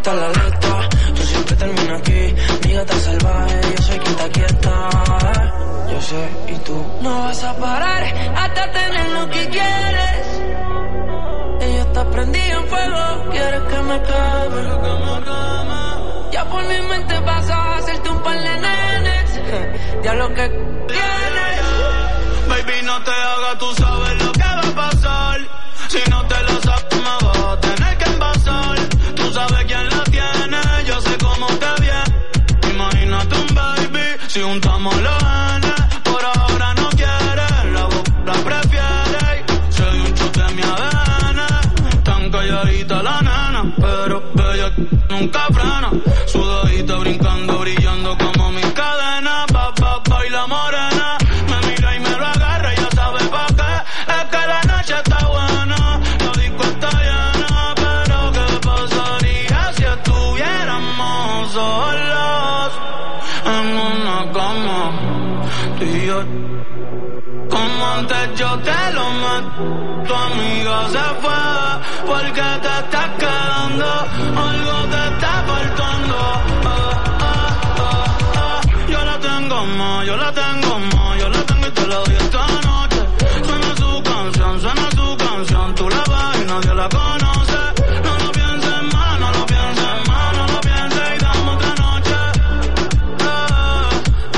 [SPEAKER 12] está la letra. Yo siempre termino aquí, mi gata salvaje, yo soy quien te quieta. Yo sé, y tú no vas a parar hasta tener lo que quieres. Ella está prendida en fuego, quieres que me queme. Ya por mi mente paso a hacerte un par de nenes. Ya lo que quieres.
[SPEAKER 1] Baby, no te hagas, tú sabes lo que va a pasar. Si no te lo sabes, me vas a tener que envasar. Tú sabes quién la tiene, yo sé cómo te viene. Imagínate un baby, si juntamos los genes. Por ahora no quieres, la boca la prefiere. Soy un choque de mi A D N. Tan calladita la nena, pero bella nunca frena. Sudadita brincando, brillando como mis cadenas. Pa, pa, baila morena. Me mira y me lo agarra, ya sabe pa' qué. Es que la noche está buena, la disco está llena. Pero qué pasaría si estuviéramos solos en una cama, tú y yo. Como antes yo te lo meto. Tu amiga se fue porque te estás quedando. Algo te está faltando. Ah, ah, ah, ah. Yo la tengo más, yo la tengo más. Yo la tengo y te la doy esta noche. Suena su canción, suena su canción. Tú la vas y nadie la conoce. No lo pienses más, no lo pienses más. No lo pienses y dame otra noche. Ah, ah,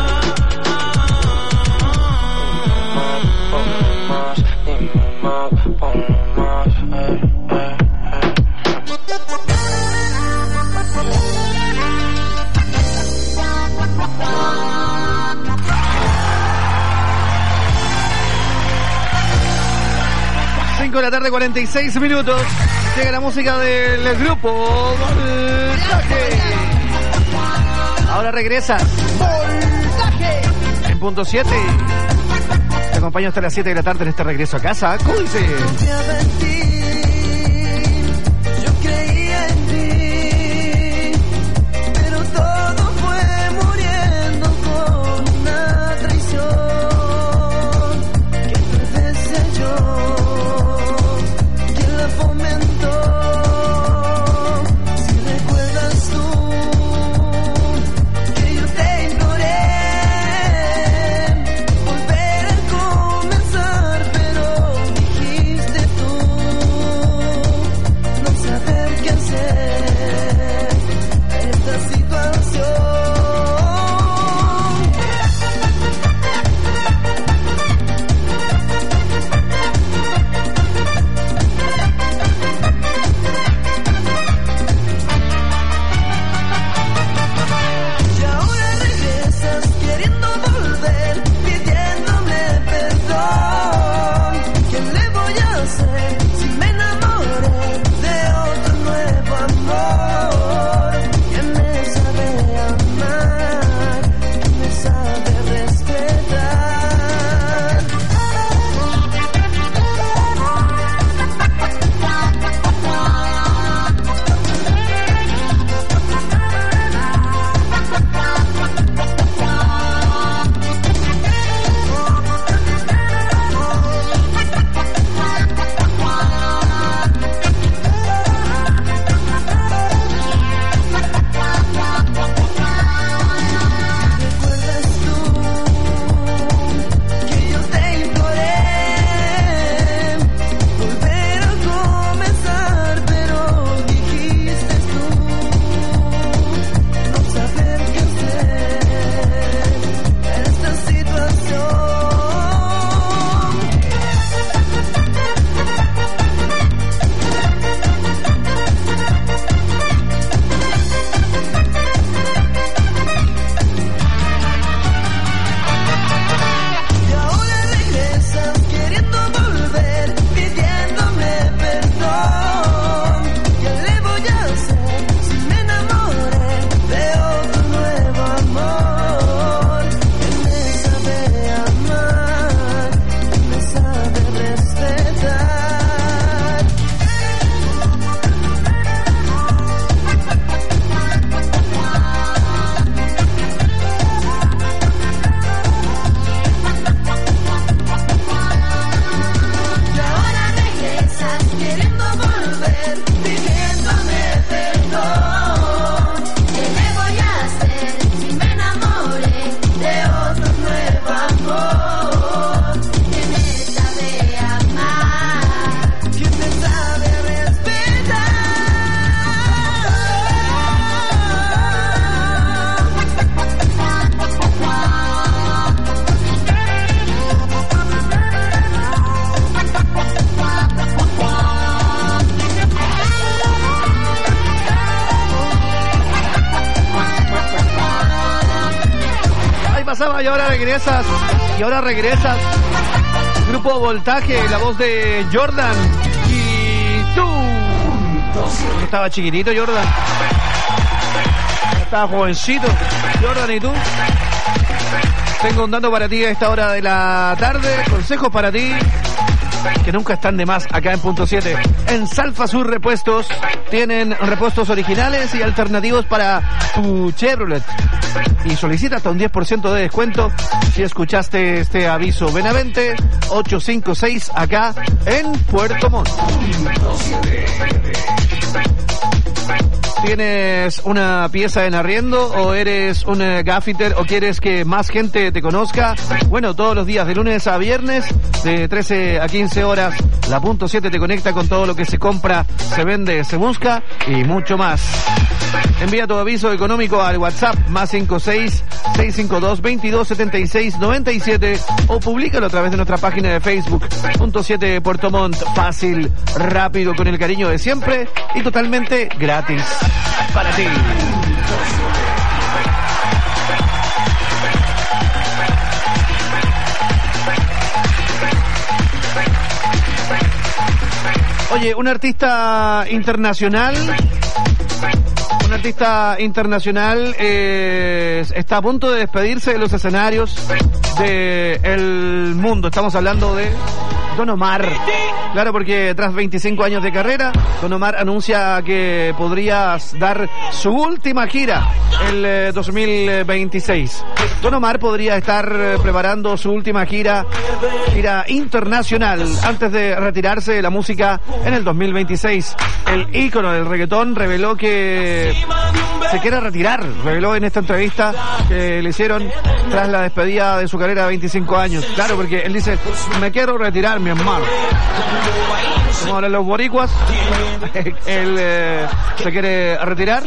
[SPEAKER 16] cinco de la tarde, cuarenta y seis minutos. Llega la música del grupo Voltaje. Ahora regresa Voltaje en punto siete. Te acompaño hasta las siete de la tarde en este regreso a casa. ¿Cómo dice?
[SPEAKER 21] Yo creía en ti, pero todo fue muriendo con una traición que tal vez sé yo quien la fomentó. Si recuerdas tú que yo te imploré volver a comenzar, pero dijiste tú
[SPEAKER 16] pasaba y ahora regresas. Y ahora regresas. Grupo Voltaje, la voz de Jordan. Y tú. Estaba chiquitito Jordan. Estaba jovencito Jordan, ¿y tú? Tengo un dato para ti a esta hora de la tarde. Consejos para ti que nunca están de más acá en Punto siete. En Salfa Sur Repuestos tienen repuestos originales y alternativos para tu Chevrolet. Y solicita hasta un diez por ciento de descuento si escuchaste este aviso. Benavente ochocientos cincuenta y seis acá en Puerto Montt. ¿Tienes una pieza en arriendo o eres un gaffiter o quieres que más gente te conozca? Bueno, todos los días de lunes a viernes de trece a quince horas la Punto siete te conecta con todo lo que se compra, se vende, se busca y mucho más. Envía tu aviso económico al WhatsApp más cinco seis, seis cinco dos, veintidós setenta y seis noventa y siete o públicalo a través de nuestra página de Facebook Punto siete Puerto Montt. Fácil, rápido, con el cariño de siempre y totalmente gratis para ti. Oye, un artista internacional Un artista internacional eh, está a punto de despedirse de los escenarios del mundo. Estamos hablando de Don Omar. Claro, porque tras veinticinco años de carrera, Don Omar anuncia que podría dar su última gira el eh, dos mil veintiséis. Don Omar podría estar eh, preparando su última gira, gira internacional, antes de retirarse de la música en el dos mil veintiséis. El ícono del reggaetón reveló que se quiere retirar, reveló en esta entrevista que le hicieron tras la despedida de su carrera de veinticinco años. Claro, porque él dice, me quiero retirar, mi hermano. Como hablan los boricuas, él eh, se quiere retirar.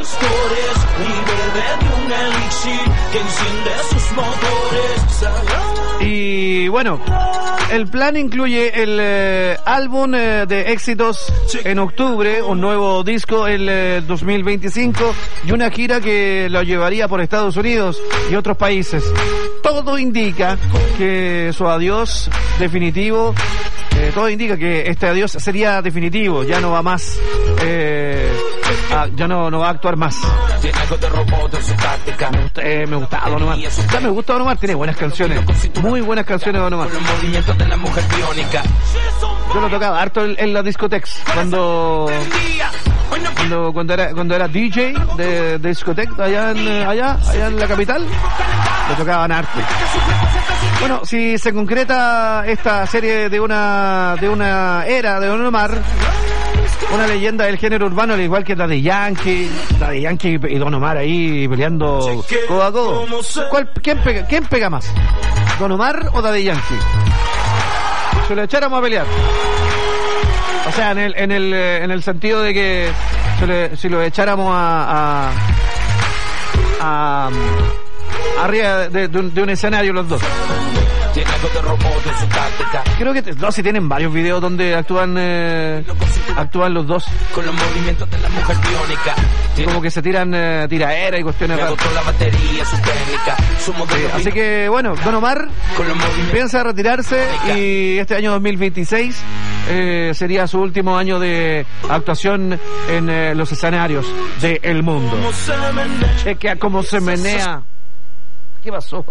[SPEAKER 16] Y bueno, el plan incluye el eh, álbum eh, de éxitos en octubre, un nuevo disco el eh, dos mil veinticinco y una gira que lo llevaría por Estados Unidos y otros países. Todo indica que su adiós definitivo, eh, todo indica que este adiós sería definitivo, ya no va más, eh, a, ya no, no va a actuar más. Me gusta, eh, me gusta Don Omar. Ya me gusta Don Omar, tiene buenas canciones, muy buenas canciones Don Omar. Yo lo tocaba harto en, en las discotecas cuando cuando cuando era cuando era D J de, de discoteca allá en allá allá en la capital, lo tocaban harto. Bueno, si se concreta esta serie de una de una era de Don Omar, una leyenda del género urbano, al igual que Daddy Yankee, Daddy Yankee y Don Omar ahí peleando codo a codo. ¿Cuál, quién pega, quién pega más? ¿Don Omar o Daddy Yankee? Si lo echáramos a pelear. O sea, en el en el en el sentido de que si, le, si lo echáramos a a, a arriba de, de, un, de un escenario los dos. Creo que no, si tienen varios videos donde actúan eh, actúan los dos con los movimientos de la mujer biónica, como que se tiran eh, tiraera y cuestiones raras. Sí, así que bueno, Don Omar piensa retirarse y este año dos mil veintiséis eh, sería su último año de actuación en eh, los escenarios del mundo. Chequea cómo se menea. ¿Qué pasó?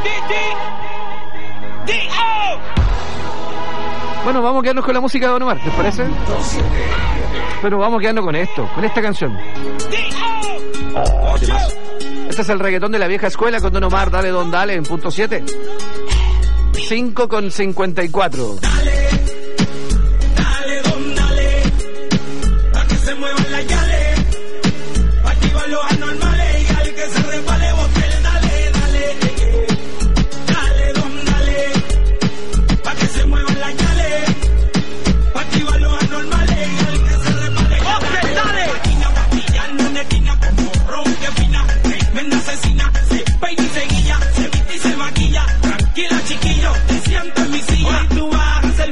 [SPEAKER 16] Bueno, vamos a quedarnos con la música de Don Omar, ¿les parece? Pero vamos a quedarnos con esto, con esta canción. Oh, este es el reggaetón de la vieja escuela con Don Omar, Dale Don Dale en Punto siete. cinco con cincuenta y cuatro.
[SPEAKER 21] Dale, dale Don Dale, pa' que se muevan las yales, activa los anormales y al que se resbale bote el dale, dale, dale Don Dale, pa' que se muevan las yales, activa los anormales y al que se resbale bote dale. Máquina brillando en esquina como ron que fina, tremenda asesina, se peina y se guilla, se viste y se maquilla, tranquila chiquillo, te siento en mi silla, hoy tú vas a hacer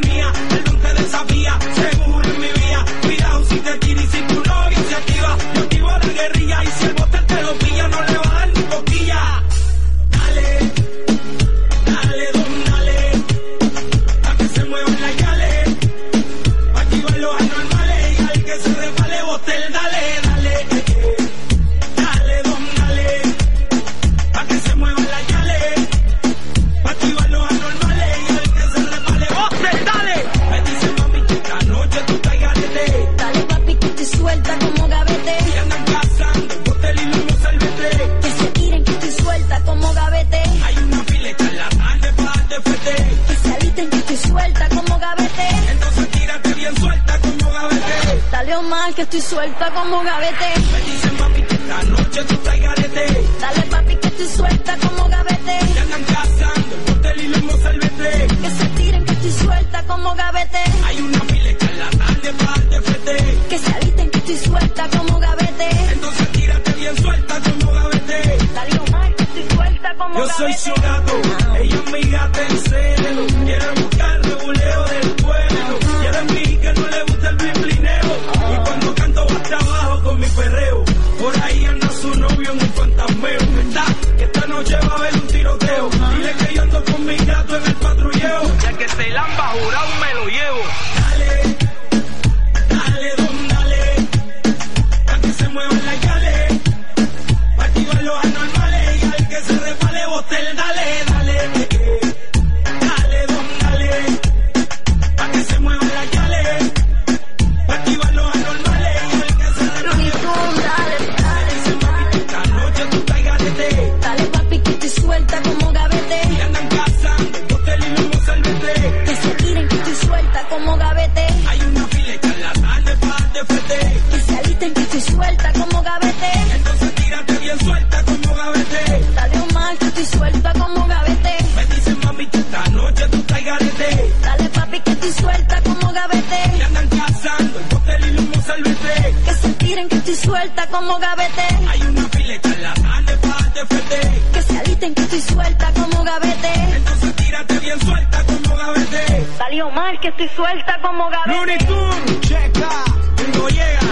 [SPEAKER 14] que estoy suelta como gavete.
[SPEAKER 21] Me dicen mami que esta noche tú traes garete.
[SPEAKER 14] Dale papi que estoy suelta como gavete.
[SPEAKER 21] Ya andan cazando el hotel y lo hemos salvete.
[SPEAKER 14] Que se tiren que estoy suelta como gavete.
[SPEAKER 21] Hay una fila en la tarde para darte frente.
[SPEAKER 14] Que se alisten que estoy suelta como gavete.
[SPEAKER 21] Entonces tírate bien suelta como gavete.
[SPEAKER 14] Dale Omar que estoy suelta como
[SPEAKER 21] Yo
[SPEAKER 14] gavete.
[SPEAKER 21] soy su gato, ella es mi gata en serio. Quiere buscar reguleo del pueblo. Quiere mí que no le gusta el biblineo. Y cuando canto va hasta abajo con mi perreo. Por ahí anda su novio en un fantasmeo. Está, que esta noche va a haber un tiroteo. Dile que yo ando con mi gato en el patrulleo. Ya que se lamba jurado me lo llevo. Dale, dale, don, dale. Pa' que se muevan las yales. Pa' activar los anormales. Y al que se repale botel, dale, dale. Dale, don, dale. Pa' que se muevan las yales. Pa' activar los anormales. Y al que se repale botel, dale, dale. Esta noche tú traes garete.
[SPEAKER 14] Dale papi que estoy suelta como gavete.
[SPEAKER 21] Y andan cazando el hotel y lo hemos salvete.
[SPEAKER 14] Que se tiren que estoy suelta como gavete.
[SPEAKER 21] Hay una fileta en la tarde para darte frente.
[SPEAKER 14] Que se alisten que estoy suelta como gavete.
[SPEAKER 21] Entonces tírate bien suelta como gavete.
[SPEAKER 14] Dale Omar que estoy suelta como gavete.
[SPEAKER 21] Me dicen mami que esta noche tú traes garete.
[SPEAKER 14] Dale papi que estoy suelta como gavete.
[SPEAKER 21] Y andan cazando el hotel y lo hemos salvete.
[SPEAKER 14] Que se tiren que estoy suelta como gavete.
[SPEAKER 21] Hay una fileta en la tarde para darte frente.
[SPEAKER 14] Que se alisten que estoy suelta como gavete.
[SPEAKER 21] Entonces tírate bien suelta como gavete.
[SPEAKER 14] Dale Omar que estoy suelta como gavete.
[SPEAKER 21] Looney Tunes, checa, Bingo llega.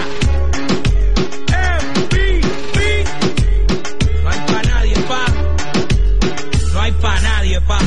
[SPEAKER 21] M V P. No hay pa' nadie, pa. No hay pa' nadie, pa.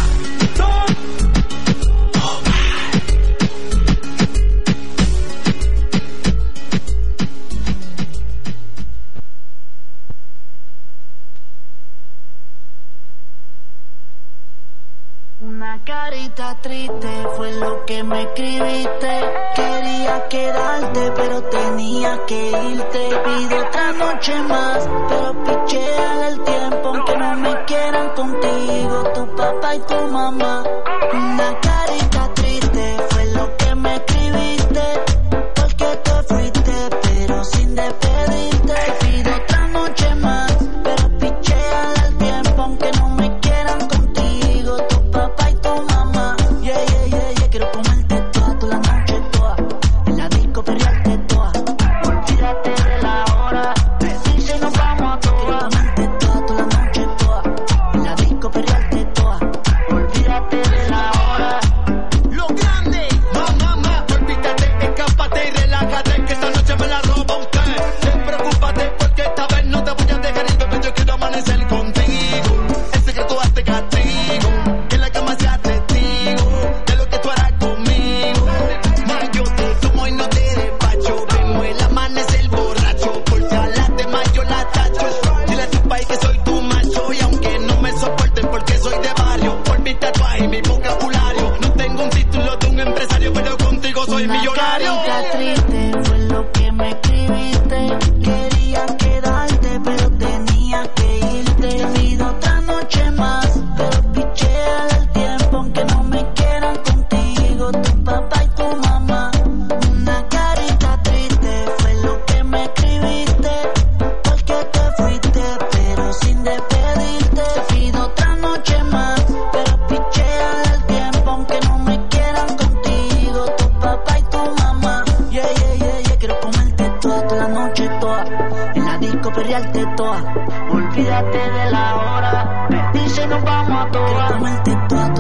[SPEAKER 3] Una carita triste fue lo que me escribiste. Quería quedarte pero tenía que irte. Pido otra noche más pero pichea el tiempo. Aunque no me quieran contigo tu papá y tu mamá. Una carita triste fue lo que me escribiste. Porque te fuiste pero sin despedirte. Pido otra noche más pero pichea el tiempo. Aunque no me quieran contigo tu papá y tu mamá. Yeah, yeah, yeah, yeah. Quiero comerte toda, toda la noche toda. En la disco perrearte toda. Olvídate de la hora. Dice nos vamos a toda. Quiero comerte toda, toda la noche toda. En la disco perrearte toda. Olvídate de la hora.
[SPEAKER 21] Lo grande, mamá, mamá, olvídate, escápate y relájate. Que esta noche me la roba usted. Despreocúpate porque esta vez no te voy a dejar ir, bebé. Yo quiero amanecer contigo. El secreto hazte castigo. Que en la cama sea testigo de lo que tú harás conmigo. Más yo te tomo y no te despacho. Vemos el amanecer borracho. Por si a las demás yo la tacho. Dile a tu país que soy tu macho. Y aunque no me soporten porque soy de barrio, por mi tatuaje y mi vocabulario. No tengo un título de un empresario, pero contigo soy millonario.
[SPEAKER 3] Una carita triste fue lo que me escribiste. Quería quedarte pero tenía que irte. Pido otra noche más pero pichea el tiempo. Aunque no me quieran contigo tu papá y tu mamá. Una carita triste fue lo que me escribiste. Porque te fuiste pero sin despedirte. Pido otra noche más pero pichea el tiempo. Aunque no me quieran contigo tu papá y tu mamá. Yeah, yeah, yeah, yeah. Quiero comerte toda, toda la noche toda. En la disco perrearte toda. Olvídate de la hora. Dice nos vamos a toda. Quiero comerte toda, toda